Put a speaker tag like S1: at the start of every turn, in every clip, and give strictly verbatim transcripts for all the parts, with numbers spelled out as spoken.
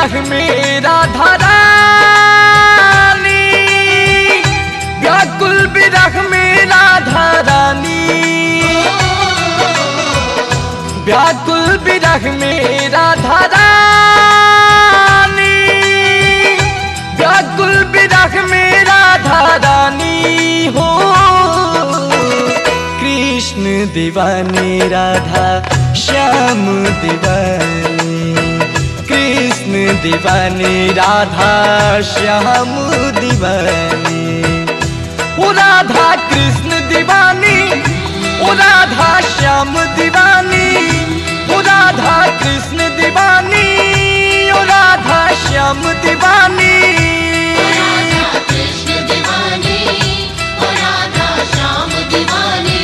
S1: विरह में राधा रानी, व्याकुल विरह में राधा रानी, व्याकुल विरह में राधा रानी, व्याकुल विरह में राधा रानी हो। कृष्ण दीवानी राधा श्याम दीवानी, कृष्ण दीवानी राधा श्याम दीवानी। ओ राधा कृष्ण दीवानी, ओ राधा श्याम दीवानी, ओ राधा कृष्ण दीवानी, ओ राधा श्याम दीवानी।
S2: राधा कृष्ण दीवानी, ओ राधा श्याम दीवानी।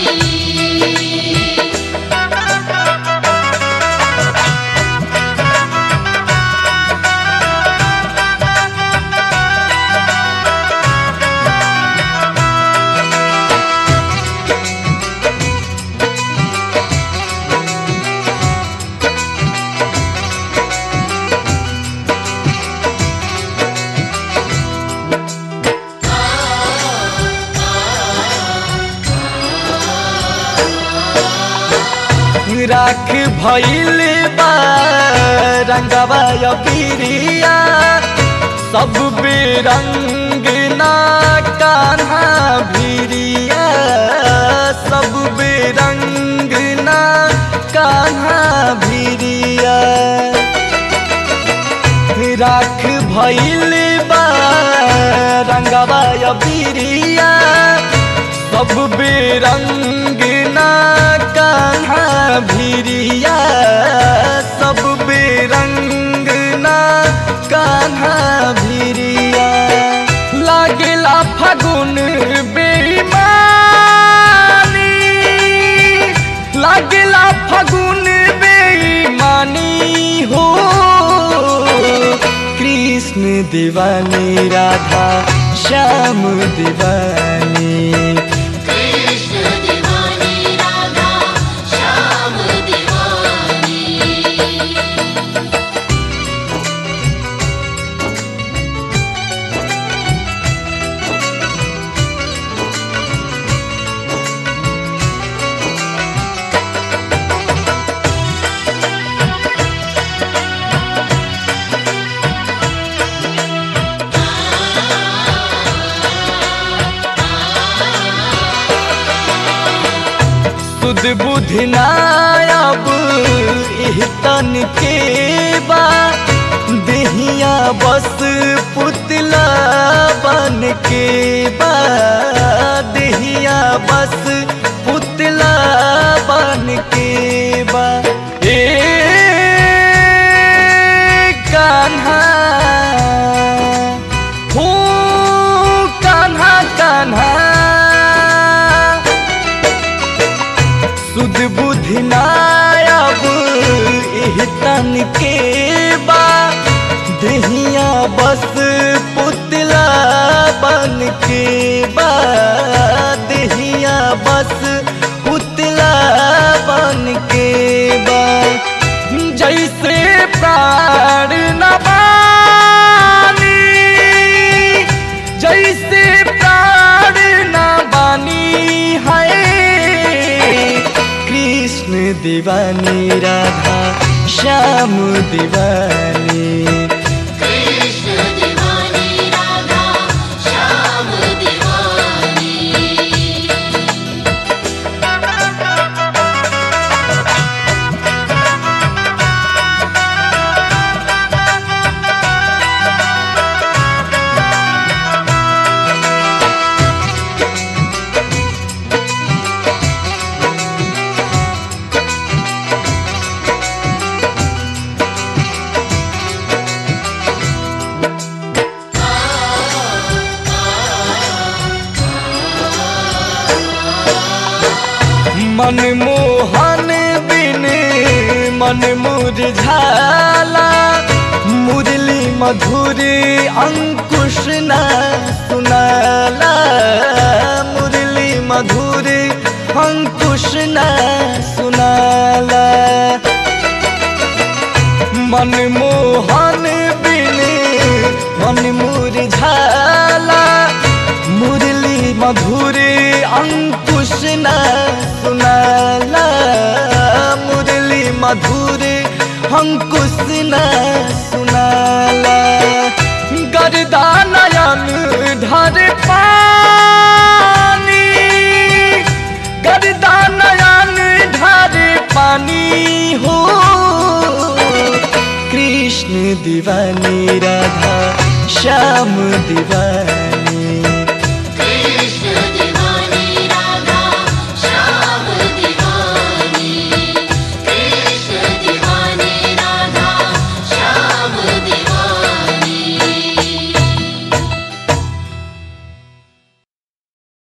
S1: राख भइल बा रंगवा अबीरिया, सब बेरंग ना कान्हा भिरिया, सब बेरंग ना कान्हा भिरिया। राख भइल बा रंगवा अबीरिया, सब बेरंग ना कान्हा भिरिया, सब बेरंग ना कान्हा भिरिया। लागेला फागुन बेईमानी, लागेला फागुन बेईमानी हो। कृष्ण दीवानी राधा श्याम दीवानी,
S2: कृष्ण दीवानी राधा श्याम दीवानी।
S1: सुध बुद्धि नायब इह तन के बा, देहिया बस पुतला बन के बा, देहिया बस पुतला बन के बा। ए कान्हा हो कान्हा कान्हा, सुध बुद्धि नायब इह तन के बा, देहिया बस पुतला बन के बा, देहिया बस पुतला बन के बा। जैसे प्राण न बानी, जैसे प्राण न बानी है। कृष्ण दीवानी राधा श्याम दीवानी,
S2: कृष्ण दीवानी राधा श्याम दीवानी। मनमोहन बिन मन मुरझाला, मुरली मधुर अंकुश न सुनाला, मुरली मधुर अंकुश न सुनाला। मनमोहन बिन मन मुरझाला मुरली मधुर अंकुश न सुनाला मुरली मधुर अंकुश न सुनाला गर्दा नयन ढर पानी गर्दा नयन ढर पानी हो कृष्ण दीवानी राधा श्याम दीवानी